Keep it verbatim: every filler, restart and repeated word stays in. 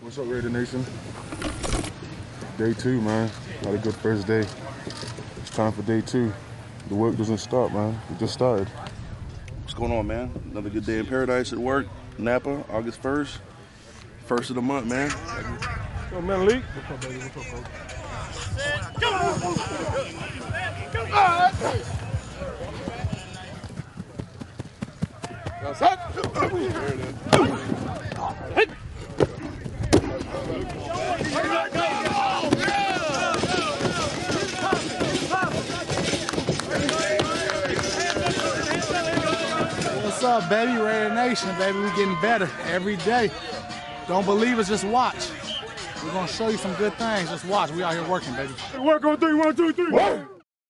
What's up, Raider Nation? Day two, man. Not a good first day. It's time for day two. The work doesn't stop, man. We just started. What's going on, man? Another good day in paradise at work. Napa, August first. First of the month, man. Yo, man, Lee. What's up, baby? What's up, coach? That's it. There it is. What's up, baby? Raider Nation, baby. We're getting better every day. Don't believe us, just watch. We're gonna show you some good things. Just watch. We out here working, baby. Work on three, one, two, three.